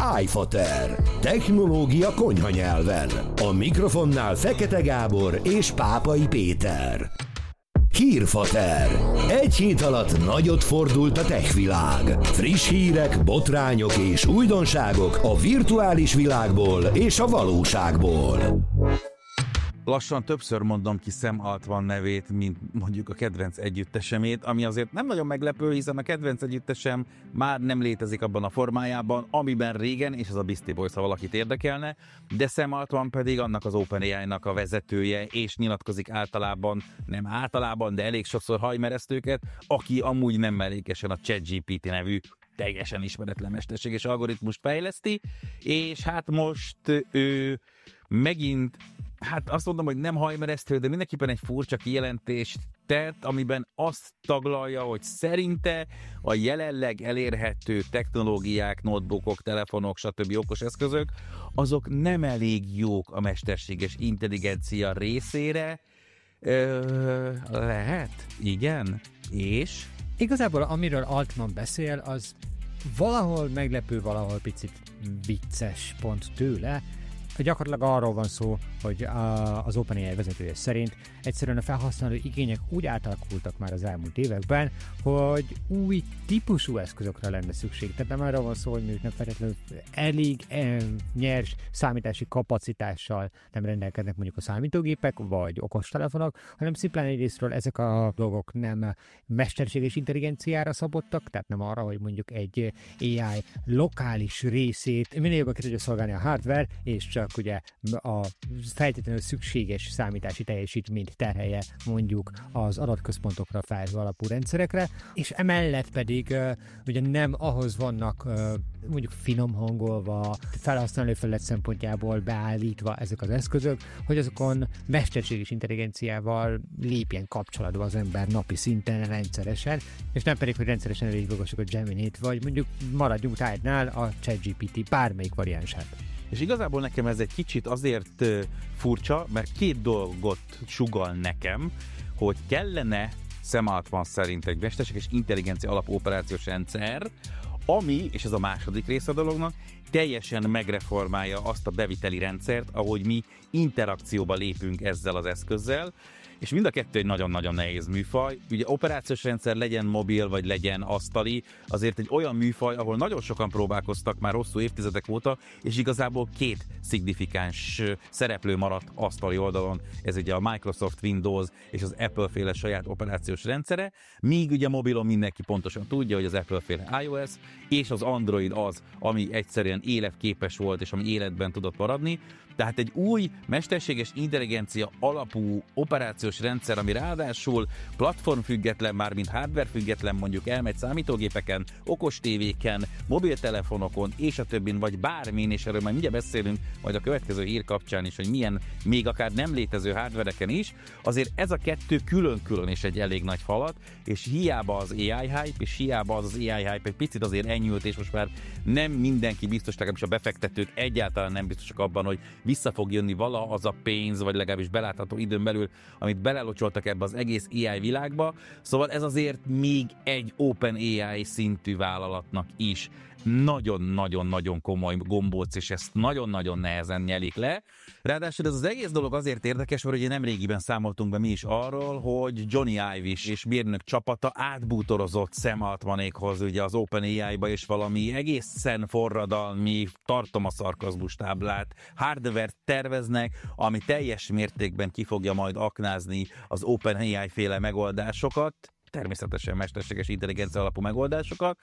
iFater. Technológia konyha nyelven. A mikrofonnál Fekete Gábor és Pápai Péter. Hírfater. Egy hét alatt nagyot fordult a tech világ. Friss hírek, botrányok és újdonságok a virtuális világból és a valóságból. Lassan többször mondom ki Sam Altman nevét, mint mondjuk a kedvenc együttesemét, ami azért nem nagyon meglepő, hiszen a kedvenc együttesem már nem létezik abban a formájában, amiben régen, és ez a Beastie Boys, ha valakit érdekelne, de Sam Altman pedig annak az OpenAI-nak a vezetője, és nyilatkozik nem általában, de elég sokszor hajmeresztőket, aki amúgy nem mellékesen a ChatGPT nevű teljesen ismeretlen mesterséges algoritmust fejleszti, és hát most ő megint, hát azt mondom, hogy nem hajmeresztő, de mindenképpen egy furcsa kijelentést tett, amiben azt taglalja, hogy szerinte a jelenleg elérhető technológiák, notebookok, telefonok, stb. Okos eszközök, azok nem elég jók a mesterséges intelligencia részére. Lehet? Igen? És? Igazából amiről Altman beszél, az valahol meglepő, valahol picit vicces pont tőle. Gyakorlatilag arról van szó, hogy az OpenAI vezetője szerint egyszerűen a felhasználó igények úgy átalakultak már az elmúlt években, hogy új típusú eszközökre lenne szükség. Tehát nem arról van szó, hogy mondjuk nem feltétlenül elég nyers számítási kapacitással nem rendelkeznek mondjuk a számítógépek vagy okostelefonok, hanem szimplán egyrésztről ezek a dolgok nem mesterséges intelligenciára szabottak, tehát nem arra, hogy mondjuk egy AI lokális részét minél jobban ki tudja szolgálni a hardware, és csak ugye a feltétlenül szükséges számítási teljesítményt terhelje mondjuk az adatközpontokra felhő alapú rendszerekre, és emellett pedig ugye nem ahhoz vannak mondjuk finom hangolva, felhasználófelület szempontjából beállítva ezek az eszközök, hogy azokon mesterséges intelligenciával lépjen kapcsolatba az ember napi szinten rendszeresen, és nem pedig, hogy rendszeresen végigolgassuk a Gemini-t, vagy mondjuk maradjunk tájnál a ChatGPT bármelyik variánsát. És igazából nekem ez egy kicsit azért furcsa, mert két dolgot sugall nekem, hogy kellene Sam Altman szerint egy mesterséges intelligencia alapú operációs rendszer, ami, és ez a második része a dolognak, teljesen megreformálja azt a beviteli rendszert, ahogy mi interakcióba lépünk ezzel az eszközzel, és mind a kettő egy nagyon-nagyon nehéz műfaj. Ugye operációs rendszer legyen mobil, vagy legyen asztali, azért egy olyan műfaj, ahol nagyon sokan próbálkoztak már hosszú évtizedek óta, és igazából két szignifikáns szereplő maradt asztali oldalon. Ez ugye a Microsoft Windows és az Apple-féle saját operációs rendszere, míg ugye mobilon mindenki pontosan tudja, hogy az Apple-féle iOS, és az Android az, ami egyszerűen életképes volt, és ami életben tudott maradni. Tehát egy új mesterséges intelligencia alapú operációs rendszer, ami ráadásul platformfüggetlen, mármint hardware független, mondjuk elmegy számítógépeken, okos tévéken, mobiltelefonokon és a többin, vagy bármin, és erről majd mindjárt beszélünk majd a következő hír kapcsán is, hogy milyen még akár nem létező hardvereken is, azért ez a kettő külön-külön is egy elég nagy falat, és hiába az AI hype, és hiába az AI hype egy picit azért enyhült, és most már nem mindenki biztos, legalábbis a befektetők egyáltalán nem biztosak abban, hogy vissza fog jönni vala az a pénz, vagy legalábbis belátható időn belül, amit belelocsoltak ebbe az egész AI világba. Szóval ez azért még egy OpenAI szintű vállalatnak is nagyon-nagyon-nagyon komoly gombóc, és ezt nagyon-nagyon nehezen nyelik le. Ráadásul ez az egész dolog azért érdekes, mert ugye nemrégiben számoltunk be mi is arról, hogy Johnny Ive és mérnök csapata átbútorozott Sam Altmanékhoz ugye az OpenAI-ba, és valami egészen forradalmi, tartom a szarkazmus táblát, hardware terveznek, ami teljes mértékben ki fogja majd aknázni az OpenAI féle megoldásokat, természetesen mesterséges intelligencia alapú megoldásokat,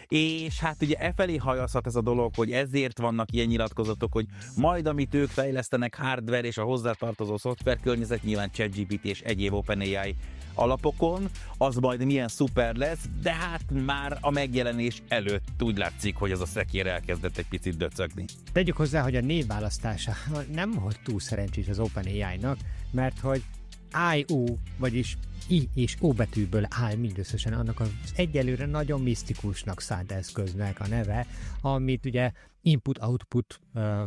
és hát ugye efelé hajazhat ez a dolog, hogy ezért vannak ilyen nyilatkozatok, hogy majd amit ők fejlesztenek hardware és a hozzátartozó szoftver környezet, nyilván ChatGPT és egyéb OpenAI alapokon, az majd milyen szuper lesz, de hát már a megjelenés előtt úgy látszik, hogy ez a szekér elkezdett egy picit döcögni. Tegyük hozzá, hogy a névválasztása nem volt túl szerencsés az OpenAI-nak, mert hogy I.O., vagyis I és O betűből áll mindösszesen annak az egyelőre nagyon misztikusnak szánt eszköznek a neve, amit ugye input-output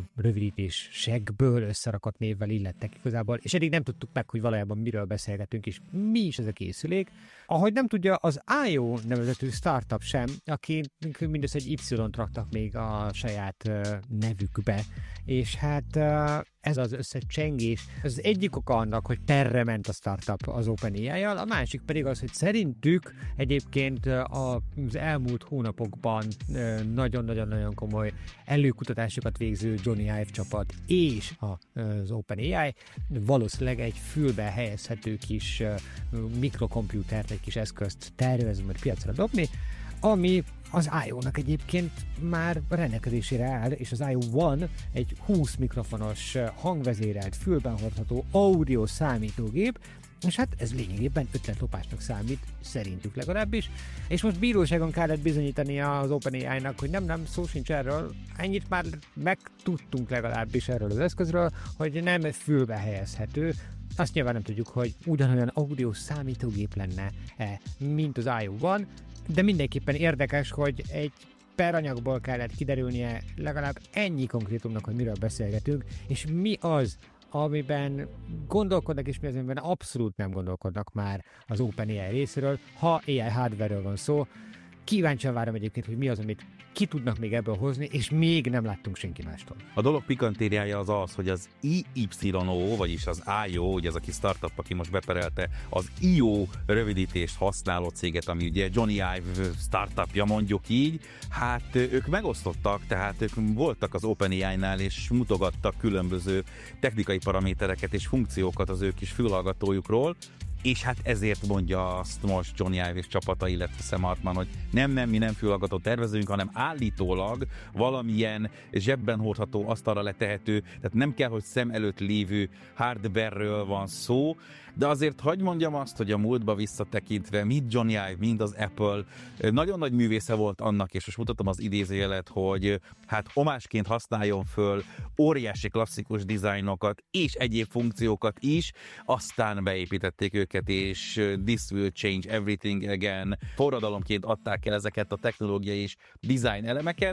rövidítésekből összerakott névvel illettek igazából, és eddig nem tudtuk meg, hogy valójában miről beszélgetünk, és mi is ez a készülék. Ahogy nem tudja az I.O. nevezetű startup sem, aki mindössze egy Y-t raktak még a saját nevükbe, és hát ez az összecsengés, az egyik oka annak, hogy perre ment a startup az OpenAI-jal, a másik pedig az, hogy szerintük egyébként az elmúlt hónapokban nagyon-nagyon-nagyon komoly előkutatásokat végző Johnny Ive csapat és az OpenAI valószínűleg egy fülbe helyezhető kis mikrokomputert, egy kis eszközt tervez majd piacra dobni, ami az I.O.-nak egyébként már rendelkezésére áll, és az I.O. One egy 20 mikrofonos hangvezérelt, fülben hordható audio számítógép, és hát ez lényegében ötletlopásnak számít, szerintük legalábbis, és most bíróságon kellett bizonyítani az OpenAI-nak, hogy nem, szó sincs erről, ennyit már megtudtunk legalábbis erről az eszközről, hogy nem fülbe helyezhető. Azt nyilván nem tudjuk, hogy ugyanolyan audio számítógép lenne-e, mint az I.O. One, de mindenképpen érdekes, hogy egy peranyagból kellett kiderülnie legalább ennyi konkrétumnak, hogy miről beszélgetünk, és mi az, amiben gondolkodnak, és mi az, amiben abszolút nem gondolkodnak már az OpenAI részéről, ha AI hardware-ről van szó. Kíváncsian várom egyébként, hogy mi az, amit ki tudnak még ebből hozni, és még nem láttunk senki mástól. A dolog pikantériája az, hogy az IYO, vagyis az I.O., ugye ez a kis startup, aki most beperelte az I.O. rövidítést használó céget, ami ugye Johnny Ive startupja, mondjuk így, hát ők megosztottak, tehát ők voltak az OpenAI-nál, és mutogattak különböző technikai paramétereket és funkciókat az ő kis fülhallgatójukról, és hát ezért mondja azt most Johnny Ive és csapata, illetve Sam Altman, hogy nem, mi nem fülhallgatót tervezünk, hanem állítólag valamilyen zsebben hordható, asztalra letehető, tehát nem kell, hogy szem előtt lévő hardware-ről van szó, de azért hadd mondjam azt, hogy a múltba visszatekintve mind Johnny Ive, mind az Apple nagyon nagy művésze volt annak, és most mutatom az idézőjelet, hogy hát omásként használjon föl óriási klasszikus dizájnokat és egyéb funkciókat is, aztán beépítették őket, és this will change everything again. Forradalomként adták el ezeket a technológiai és design elemeket.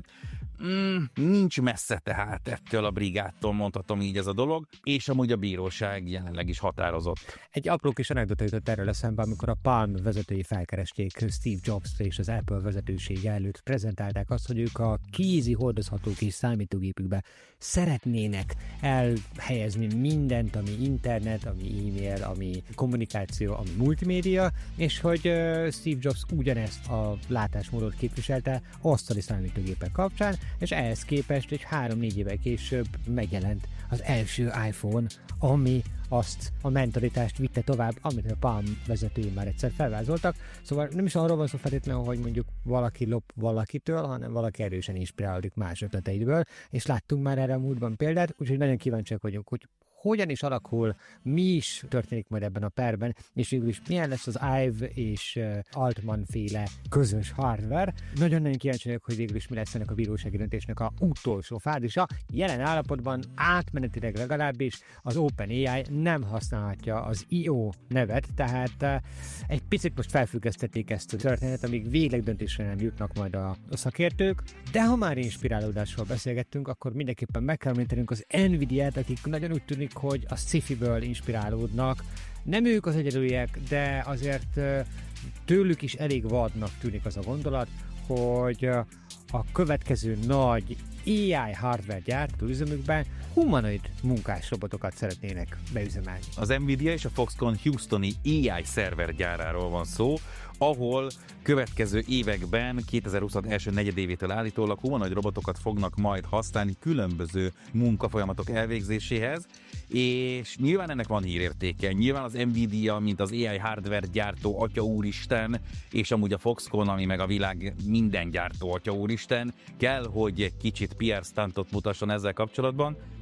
Nincs messze tehát ettől a brigádtól, mondhatom így ez a dolog, és amúgy a bíróság jelenleg is határozott. Egy apró kis anekdota jutott erről eszembe, amikor a Palm vezetői felkeresték Steve Jobs és az Apple vezetősége előtt, prezentálták azt, hogy ők a kézi hordozható kis számítógépükbe szeretnének elhelyezni mindent, ami internet, ami e-mail, ami kommunikáció, ami multimédia, és hogy Steve Jobs ugyanezt a látásmódot képviselte asztali számítógépek kapcsán, és ehhez képest egy 3-4 évvel később megjelent az első iPhone, ami azt a mentalitást vitte tovább, amit a Palm vezetői már egyszer felvázoltak. Szóval nem is arról van szó feltétlenül, hogy mondjuk valaki lop valakitől, hanem valaki erősen inspirálódik más ötleteidből, és láttunk már erre a múltban példát, úgyhogy nagyon kíváncsiak vagyunk, hogy hogyan is alakul, mi is történik majd ebben a perben, és végül is milyen lesz az Ive és Altman féle közös hardware. Nagyon-nagyon kíváncsi vagyok, hogy végül is mi lesz ennek a bírósági döntésnek a utolsó fázisa. Jelen állapotban átmenetileg legalábbis az OpenAI nem használhatja az I.O. nevet, tehát egy picit most felfüggesztették ezt a történetet, amíg végleg döntésre nem jutnak majd a szakértők. De ha már inspirálódásról beszélgettünk, akkor mindenképpen meg kell említenünk az Nvidia-t, akik nagyon úgy tűnik, hogy a sci-fi-ből inspirálódnak. Nem ők az egyedüliek, de azért tőlük is elég vadnak tűnik az a gondolat, hogy a következő nagy AI hardware gyártó üzemükben humanoid munkás robotokat szeretnének beüzemelni. Az Nvidia és a Foxconn Houstoni AI szerver gyáráról van szó, ahol következő években, 2020 első negyedévétől állítólag humanoid robotokat fognak majd használni különböző munkafolyamatok elvégzéséhez, és nyilván ennek van hírértéke. Nyilván az Nvidia, mint az AI hardware gyártó atya úristen, és amúgy a Foxconn, ami meg a világ minden gyártó atya úristen, kell, hogy egy kicsit PR stuntot mutasson ezzel kapcsolatban,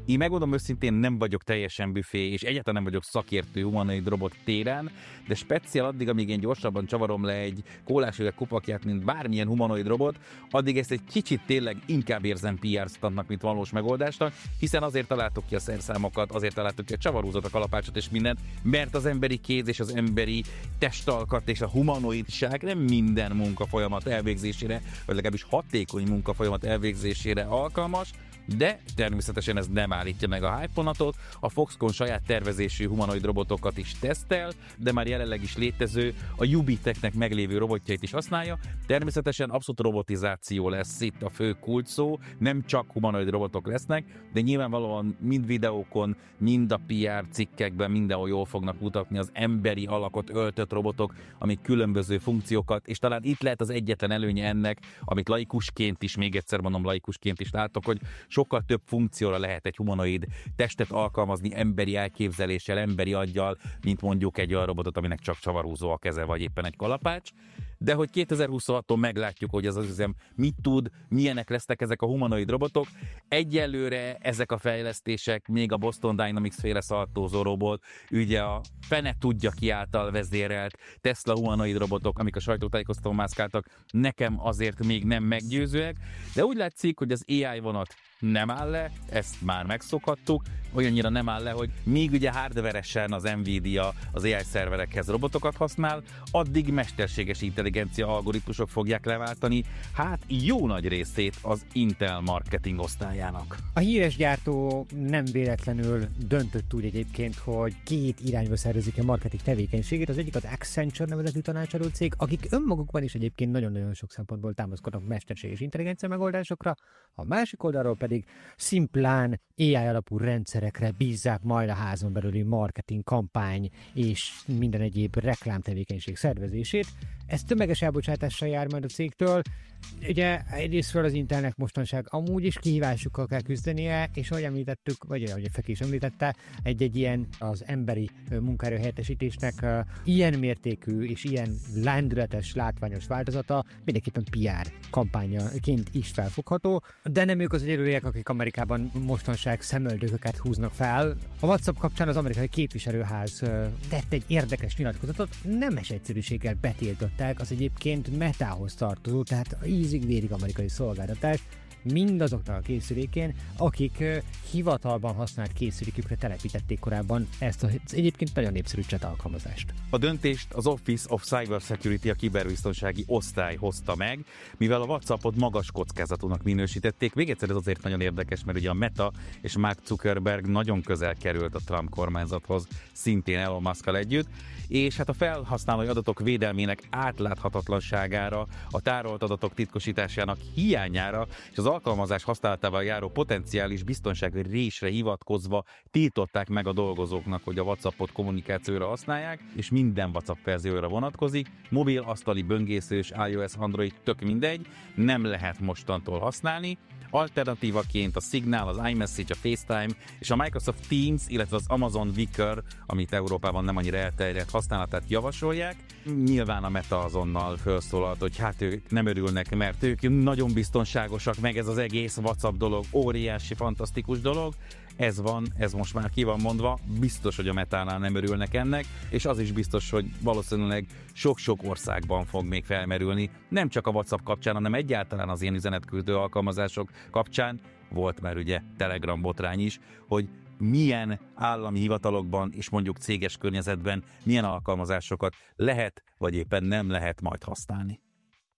Én megmondom őszintén, nem vagyok teljesen büfé, és egyáltalán nem vagyok szakértő humanoid robot téren, de speciál addig, amíg én gyorsabban csavarom le egy kólásüveg kupakját, mint bármilyen humanoid robot, addig ezt egy kicsit tényleg inkább érzem PR stuntnak, mint valós megoldásnak, hiszen azért találtuk ki a szerszámokat, azért találtuk ki a csavarózat, a kalapácsot és mindent, mert az emberi kéz és az emberi testalkat és a humanoidság nem minden munkafolyamat elvégzésére, vagy legalábbis hatékony munkafolyamat elvégzésére alkalmas, de természetesen ez nem állítja meg a hype-vonatot. A Foxconn saját tervezésű humanoid robotokat is tesztel, de már jelenleg is létező, a Ubiteknek meglévő robotjait is használja. Természetesen abszolút robotizáció lesz itt a fő kulcsszó, nem csak humanoid robotok lesznek, de nyilvánvalóan mind videókon, mind a PR cikkekben mindenhol jól fognak mutatni az emberi alakot öltött robotok, amik különböző funkciókat, és talán itt lehet az egyetlen előnye ennek, amit laikusként is, még egyszer mondom, laikusként is látok, hogy sokkal több funkcióra lehet egy humanoid testet alkalmazni emberi elképzeléssel, emberi aggyal, mint mondjuk egy olyan robotot, aminek csak csavarózó a keze, vagy éppen egy kalapács. De hogy 2026-tól meglátjuk, hogy ez az üzem mit tud, milyenek lesznek ezek a humanoid robotok. Egyelőre ezek a fejlesztések, még a Boston Dynamics féle szaltózó robot, ugye a fene tudja ki által vezérelt Tesla humanoid robotok, amik a sajtótájékoztatón mászkáltak, nekem azért még nem meggyőzőek, de úgy látszik, hogy az AI vonat nem áll le, ezt már megszokhattuk, olyannyira nem áll le, hogy még ugye hardveresen az Nvidia az AI szerverekhez robotokat használ, addig mesterséges intelligencia algoritmusok fogják leváltani, hát jó nagy részét az Intel marketing osztályának. A híres gyártó nem véletlenül döntött úgy egyébként, hogy két irányba szervezik a marketing tevékenységét. Az egyik az Accenture nevezetű tanácsadó cég, akik önmagukban is egyébként nagyon-nagyon sok szempontból támaszkodnak mesterséges intelligencia megoldásokra, a másik oldalról pedig szimplán AI alapú rendszerekre bízzák majd a házon belüli marketing kampány és minden egyéb reklámtevékenység szervezését. Ez tömeges elbocsátással jár majd a cégtől. Ugye egyrésztről az Intelnek mostanság amúgy is kihívásokkal kell küzdenie, és ahogy említettük, vagy ahogy a Feki is említette, egy ilyen az emberi munkaerő helyettesítésnek ilyen mértékű és ilyen lendületes, látványos változata mindenképpen PR kampányaként is felfogható, de nem ők az egyedüliek, akik Amerikában mostanság szemöldököket húznak fel. A WhatsApp kapcsán az amerikai képviselőház tett egy érdekes nyilatkozatot, nemes egyszerűséggel betiltották az egyébként Metához tartozó, tehát ízig-vérig amerikai szolgáltatást mindazoknak a készülékén, akik hivatalban használt készülékükre telepítették korábban ezt az egyébként nagyon népszerű chat alkalmazást. A döntést az Office of Cyber Security, a kiberbiztonsági osztály hozta meg, mivel a WhatsAppot magas kockázatúnak minősítették. Még egyszer ez azért nagyon érdekes, mert ugye a Meta és Mark Zuckerberg nagyon közel került a Trump kormányzathoz, szintén Elon Muskkal együtt, és hát a felhasználói adatok védelmének átláthatatlanságára, a tárolt adatok titkosításának hiányára és az alkalmazás használatával járó potenciális biztonsági résre hivatkozva tiltották meg a dolgozóknak, hogy a WhatsAppot kommunikációra használják, és minden WhatsApp verzióra vonatkozik. Mobil, asztali, böngészős, iOS, Android, tök mindegy, nem lehet mostantól használni. Alternatívaként a Signal, az iMessage, a FaceTime és a Microsoft Teams, illetve az Amazon Wicker, amit Európában nem annyira elterjedt használatát javasolják. Nyilván a Meta azonnal felszólalt, hogy hát ők nem örülnek, mert ők nagyon biztonságosak, meg ez az egész WhatsApp dolog óriási, fantasztikus dolog. Ez van, ez most már ki van mondva, biztos, hogy a Metánál nem örülnek ennek, és az is biztos, hogy valószínűleg sok-sok országban fog még felmerülni, nem csak a WhatsApp kapcsán, hanem egyáltalán az ilyen üzenetküldő alkalmazások kapcsán, volt már ugye Telegram botrány is, hogy milyen állami hivatalokban és mondjuk céges környezetben milyen alkalmazásokat lehet, vagy éppen nem lehet majd használni.